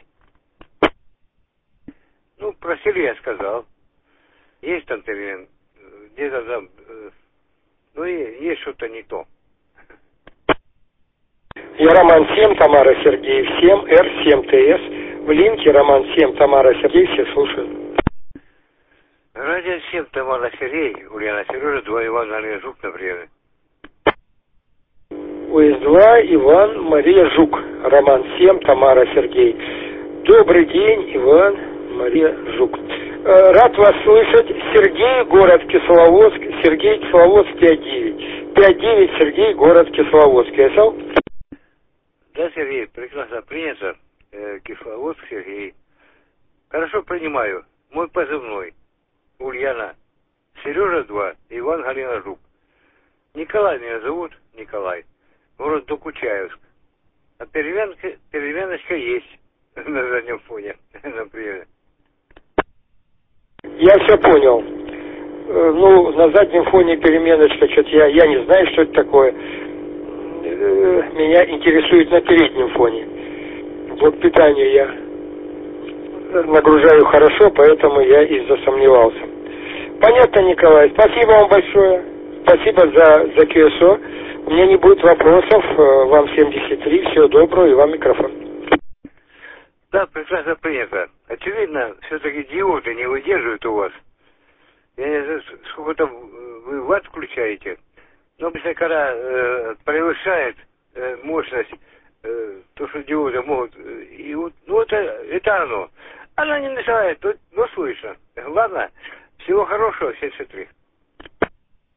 Ну, про село я сказал. Есть там термин, где-то там, ну, и есть что-то не то. Я Роман семь, Тамара Сергей семь, эр семь ТС. В линке Роман семь, Тамара Сергей, все слушают. Радио семь, Тамара Сергей, Ульяна Сережа, два Иван Мария Жук, например. УС два Иван Мария Жук, Роман семь, Тамара Сергей. Добрый день, Иван Мария Жук. Рад вас слышать. Сергей, город Кисловодск. Сергей, Кисловодск, пять девять. пять девять, Сергей, город Кисловодск. Ясал? Да, Сергей, прекрасно принято. Э, Кисловодск, Сергей. Хорошо принимаю. Мой позывной. Ульяна. Сережа два, Иван Галина Жук. Николай меня зовут, Николай. Город Докучаевск. А переменка, переменочка есть на заднем фоне, например. Я все понял. Ну, на заднем фоне переменочка, что-то я, я не знаю, что это такое. Меня интересует на переднем фоне. Блок питания я нагружаю хорошо, поэтому я и засомневался. Понятно, Николай. Спасибо вам большое. Спасибо за, за кью эс о. У меня не будет вопросов. Вам семьдесят три. Всего доброго. И вам микрофон. Да, прекрасно принято. Очевидно, все-таки диоды не выдерживают у вас. Я не знаю, сколько там вы ватт включаете. Но если когда э, превышает э, мощность, э, то, что диоды могут... Э, и вот, ну, это, это оно. Она не мешает, но, но слышно. Ладно, всего хорошего, семьдесят три.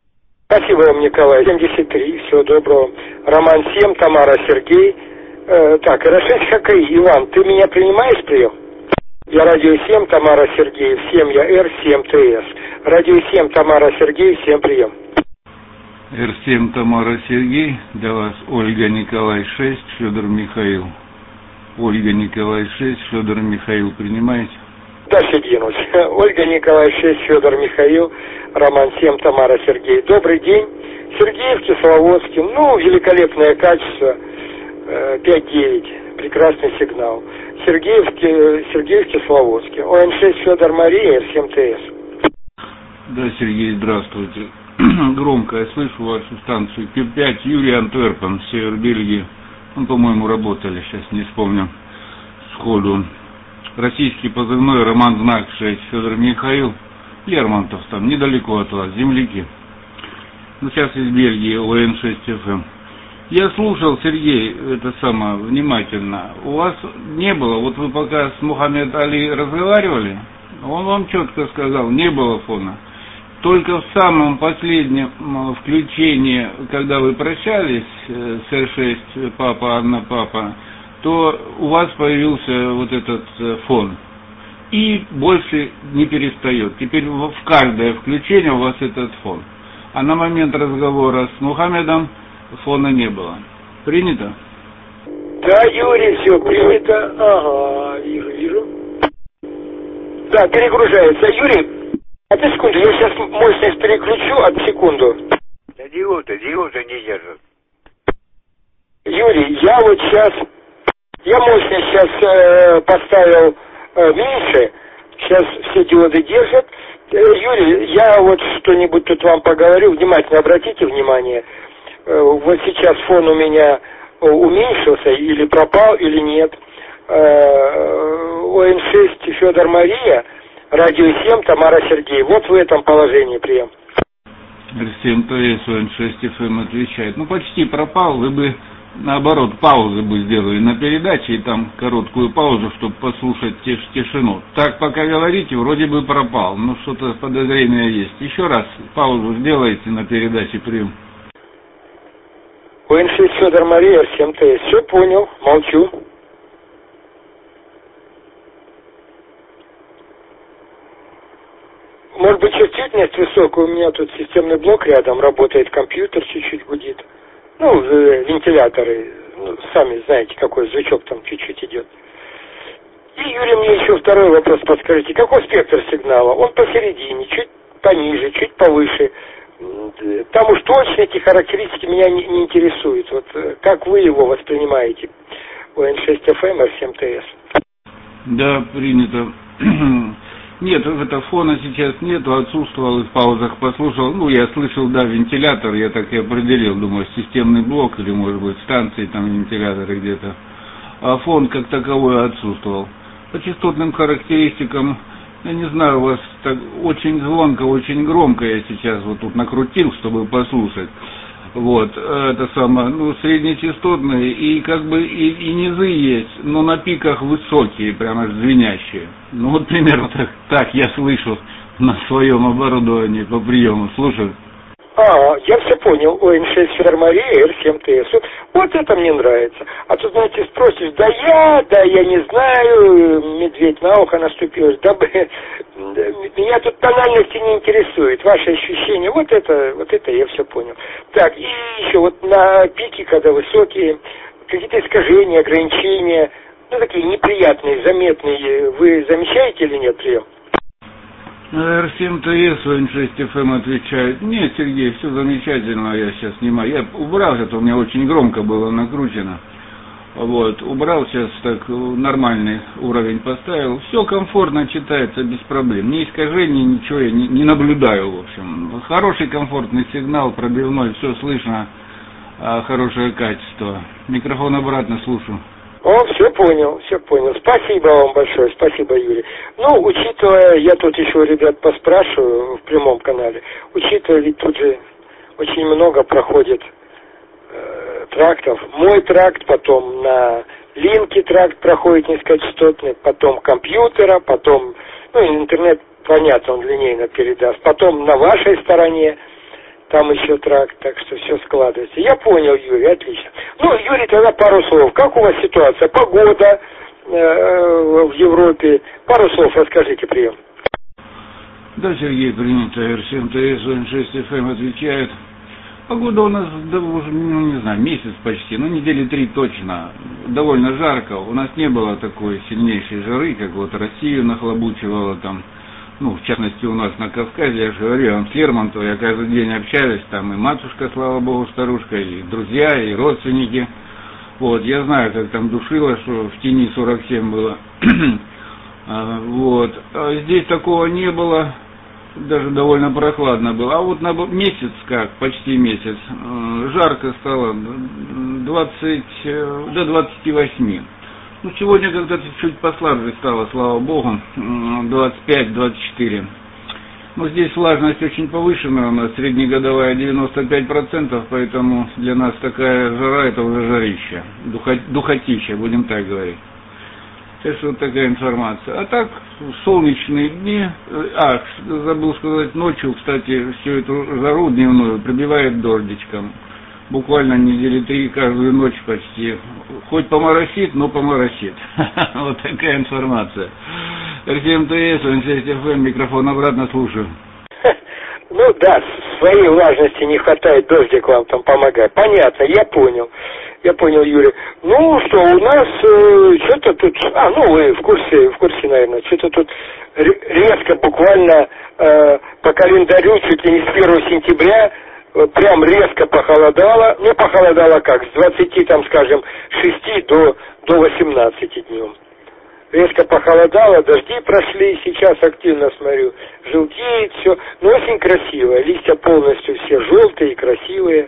Спасибо вам, Николай. семьдесят три, всего доброго. Роман семь, Тамара, Сергей. Э, так, эр шесть ХКИ. Иван, ты меня принимаешь прием? Я радио семь, Тамара, Сергей. семь я Р, семь ТС. Радио семь, Тамара, Сергей. Всем прием. эр семь, Тамара, Сергей. Для вас Ольга, Николай, шесть, Федор, Михаил. Ольга, Николай, шесть, Федор, Михаил. Принимаете? Дальше двинуть. Ольга, Николай, шесть, Федор, Михаил. Роман семь, Тамара, Сергей. Добрый день. Сергеев, Кисловодске. Ну, великолепное качество. пять девять. Прекрасный сигнал. Сергеевский, Сергеев, Кисловодске. О Н шесть, Федор, Мария, Р семь ТС. Да, Сергей, здравствуйте. Громко я слышу вашу станцию. Q пять, Юрий, Антверпен, север Бельгии. Ну, по-моему, работали, сейчас не вспомню сходу. Российский позывной Роман Знак шесть, Федор, Михаил. Лермонтов там, недалеко от вас, земляки. Ну, сейчас из Бельгии, О Н шесть Эф Эм. Я слушал, Сергей, это самое, внимательно. У вас не было, вот вы пока с Мухаммед Али разговаривали, он вам четко сказал, не было фона. Только в самом последнем включении, когда вы прощались с эр шесть, папа, Анна, папа, то у вас появился вот этот фон. И больше не перестает. Теперь в каждое включение у вас этот фон. А на момент разговора с Мухаммедом фона не было. Принято? Да, Юрий, все принято. Ага, вижу, вижу. Да, перегружается. Юрий, одну секунду, я сейчас мощность переключу, одну секунду. Да диоды, диоды не держат. Юрий, я вот сейчас, я мощность сейчас э, поставил э, меньше, сейчас все диоды держат. Э, Юрий, я вот что-нибудь тут вам поговорю, внимательно обратите внимание. Э, вот сейчас фон у меня уменьшился, или пропал, или нет. О Н шесть, Федор, Мария, радио семь, Тамара, Сергей. Вот в этом положении прием. эр семь ТС, О Н шесть Эф Эм отвечает. Ну, почти пропал, вы бы, наоборот, паузы бы сделали на передаче, и там короткую паузу, чтобы послушать тиш, тишину. Так, пока говорите, вроде бы пропал, но что-то подозрение есть. Еще раз паузу сделайте на передаче, прием. О Н шесть, Федор, Мария, Р семь ТС. Все понял, молчу. Может быть, чувствительность высокая, у меня тут системный блок рядом, работает компьютер, чуть-чуть гудит. Ну, вентиляторы, ну, сами знаете, какой звучок там чуть-чуть идет. И, Юрий, мне еще второй вопрос подскажите. Какой спектр сигнала? Он посередине, чуть пониже, чуть повыше. Там уж точно эти характеристики меня не, не интересуют. Вот как вы его воспринимаете? О Н шесть Эф Эм, Р семь ТС. Да, принято. Нет, этого фона сейчас нету, отсутствовал, в паузах послушал. Ну, я слышал, да, вентилятор, я так и определил, думаю, системный блок или, может быть, станции, там, вентиляторы где-то. А фон как таковой отсутствовал. По частотным характеристикам, я не знаю, у вас так очень звонко, очень громко я сейчас вот тут накрутил, чтобы послушать. Вот, это самое, ну, среднечастотные, и как бы и, и низы есть, но на пиках высокие, прямо звенящие. Ну, вот примерно так, так я слышу на своем оборудовании по приему. Слушаю. А, я все понял. О Н шесть, Федор, Мария, Р семь ТС. Вот это мне нравится. А тут, знаете, спросишь, да я, да я не знаю, медведь на ухо наступил. Да, меня тут тональности не интересует, ваши ощущения. Вот это, вот это я все понял. Так, и еще вот на пике, когда высокие, какие-то искажения, ограничения, ну, такие неприятные, заметные, вы замечаете или нет прием? Р семь ТС, О Н шесть Эф Эм отвечает. Нет, Сергей, все замечательно, я сейчас снимаю. Я убрал это, у меня очень громко было накручено. Вот, убрал сейчас так, нормальный уровень поставил. Все комфортно читается, без проблем. Ни искажений, ничего я не, не наблюдаю, в общем. Хороший комфортный сигнал, пробивной, все слышно, хорошее качество. Микрофон обратно, слушаю. О, все понял, все понял. Спасибо вам большое, спасибо, Юрий. Ну, учитывая, я тут еще ребят поспрашиваю в прямом канале, учитывая, ведь тут же очень много проходит э, трактов. Мой тракт, потом на линке тракт проходит низкочастотный, потом компьютера, потом, ну, интернет, понятно, он линейно передаст, потом на вашей стороне. там еще тракт, так что все складывается. Я понял, Юрий, отлично. Ну, Юрий, тогда пару слов. Как у вас ситуация? Погода э, в Европе? Пару слов расскажите, прием. Да, Сергей, принято. эр семь тэ эс шесть эф эм отвечает. Погода у нас, да, уже, ну, не знаю, месяц почти, ну, недели три точно. Довольно жарко. У нас не было такой сильнейшей жары, как вот Россию нахлобучивала там. Ну, в частности, у нас на Кавказе, я же говорю, я вам с Лермонтовым, я каждый день общаюсь, там и матушка, слава богу, старушка, и друзья, и родственники. Вот, я знаю, как там душило, что в тени сорок семь было. Вот, а здесь такого не было. Даже довольно прохладно было. А вот на месяц, как, почти месяц, жарко стало, двадцать, до двадцати восьми. Ну, сегодня когда-то чуть послабже стало, слава богу, двадцать пять — двадцать четыре. Но здесь влажность очень повышенная, у нас среднегодовая девяносто пять процентов, поэтому для нас такая жара, это уже жарища, духотища, будем так говорить. Так что вот такая информация. А так, солнечные дни, а, забыл сказать, ночью, кстати, всю эту жару дневную прибивает дождичком. Буквально недели три, каждую ночь почти. Хоть поморосит, но поморосит. Вот такая информация. эр семь тэ эс, шесть эф эм, микрофон обратно, слушаю. Ну да, своей влажности не хватает, дождик вам там помогает. Понятно, я понял. Я понял, Юрий. Ну что, у нас э, что-то тут... А, ну вы в курсе, в курсе, наверное, что-то тут резко, буквально э, по календарю, чуть ли не с первого сентября, э, прям резко похолодало. Ну, похолодало как? С двадцати, там, скажем, шести до, до восемнадцати днем. Резко похолодало, дожди прошли, сейчас активно смотрю, желтеет все. Но очень красиво, листья полностью все желтые и красивые.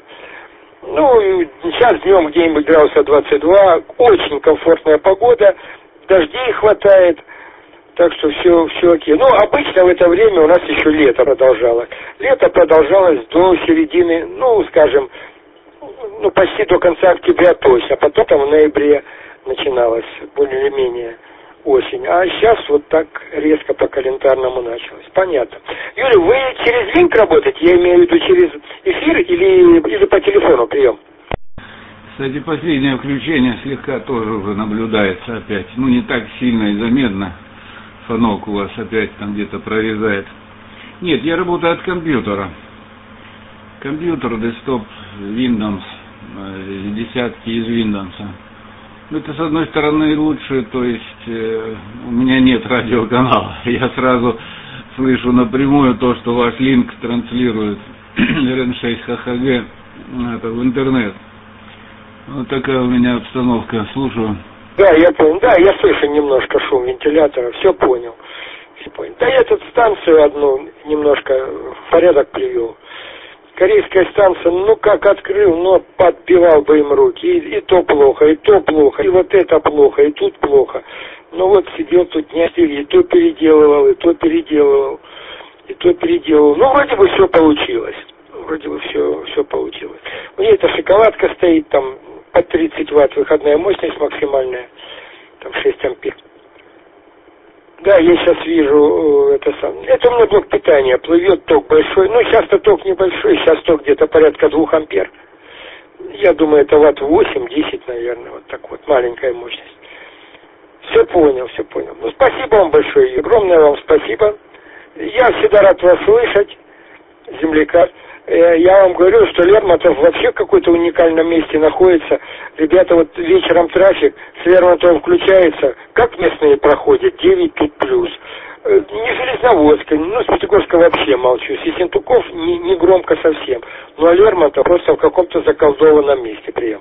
Ну, сейчас днем где-нибудь градуса двадцать два, очень комфортная погода, дождей хватает, так что все, все окей. Ну, обычно в это время у нас еще лето продолжалось. Лето продолжалось до середины, ну, скажем, ну, почти до конца октября точно, а потом там в ноябре начиналось более или менее осень. А сейчас вот так резко по календарному началось. Понятно. Юрий, вы через линк работаете? Я имею в виду через эфир или, или по телефону прием? Кстати, последнее включение слегка тоже уже наблюдается опять. Ну, не так сильно и заметно. Фонок у вас опять там где-то прорезает. Нет, я работаю от компьютера. Компьютер, десктоп, Windows, десятки из Windows. Это, с одной стороны, лучше, то есть э, у меня нет радиоканала. Я сразу слышу напрямую то, что ваш линк транслирует эр эн шесть ха ха гэ это, в интернет. Вот такая у меня обстановка. Слушаю. Да, я понял. Да, я слышу немножко шум вентилятора. Все понял. Все понял. Да, я тут станцию одну немножко в порядок привел. Корейская станция, ну как открыл, но подбивал бы им руки. И, и то плохо, и то плохо, и вот это плохо, и тут плохо. Ну вот сидел тут не и то переделывал, и то переделывал, и то переделывал. Ну вроде бы все получилось. Вроде бы все, все получилось. У нее эта шоколадка стоит, там под тридцать ватт выходная мощность максимальная, там шесть ампер. Да, я сейчас вижу, это сам. Это у меня блок питания, плывет ток большой. Ну, сейчас-то ток небольшой, сейчас ток где-то порядка двух ампер. Я думаю, это ватт восемь-десять, наверное, вот так вот, маленькая мощность. Все понял, все понял. Ну, спасибо вам большое, огромное вам спасибо. Я всегда рад вас слышать, земляка. Я вам говорю, что Лермонтов вообще в какой-то уникальном месте находится. Ребята, вот вечером трафик с Лермонтовым включается. Как местные проходят? девять пять плюс. Не Железноводска, ну, с Пятигорска вообще молчу. С Ессентуков не, не громко совсем. Ну, а Лермонтов просто в каком-то заколдованном месте. Прием.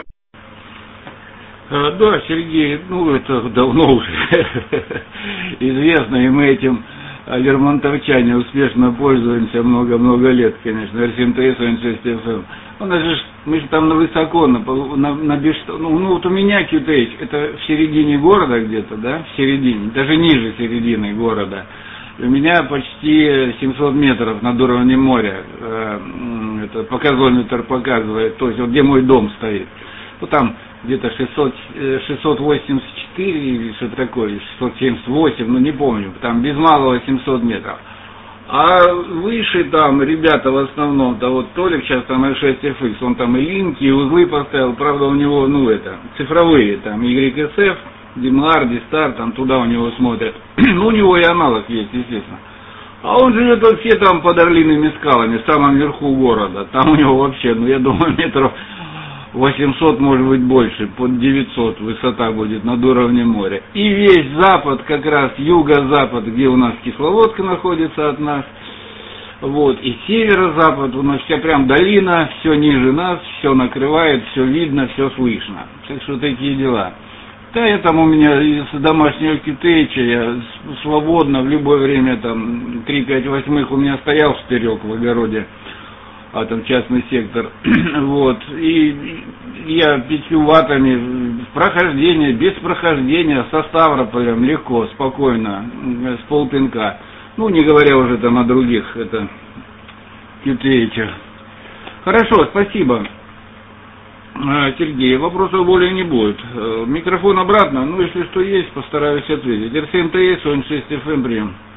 А, да, Сергей, ну, это давно уже известно, и мы этим... А лермонтовчане успешно пользуемся много-много лет, конечно, эр семь тэ эс, шесть эф эм. У нас же, мы же там на высоко, на, на, на Бешто, ну, ну вот у меня кью ти эйч, это в середине города где-то, да, в середине, даже ниже середины города. У меня почти семьсот метров над уровнем моря, э, это показометр показывает, то есть вот где мой дом стоит. Ну там где-то шестьсот, шестьсот восемьдесят четыре или что-то такое, шестьсот семьдесят восемь, ну не помню, там без малого семьсот метров. А выше там ребята в основном-то, вот Толик сейчас там эл шесть эф икс, он там и линки, и узлы поставил, правда у него, ну это, цифровые, там, уай эс эф, Димлар, Дистар, там туда у него смотрят. Ну, у него и аналог есть, естественно. А он живет вообще там под Орлиными скалами, в самом верху города. Там у него вообще, ну я думаю, метров восемьсот, может быть больше, под девятьсот высота будет над уровнем моря. И весь запад, как раз юго-запад, где у нас Кисловодск находится от нас, вот, и северо-запад, у нас вся прям долина, все ниже нас, все накрывает, все видно, все слышно. Так что такие дела. Да, я там у меня из домашнего кютейча, я свободно в любое время, там, три пять восьмых у меня стоял стерег в огороде, а там частный сектор, вот, и я пятью ваттами, прохождение, без прохождения, со Ставрополем, легко, спокойно, с полпинка, ну, не говоря уже там о других, это, кютейчах. Хорошо, спасибо. Сергей, вопросов более не будет. Микрофон обратно, ну если что есть, постараюсь ответить. эр семь тэ эс, он шесть эф эм, прием.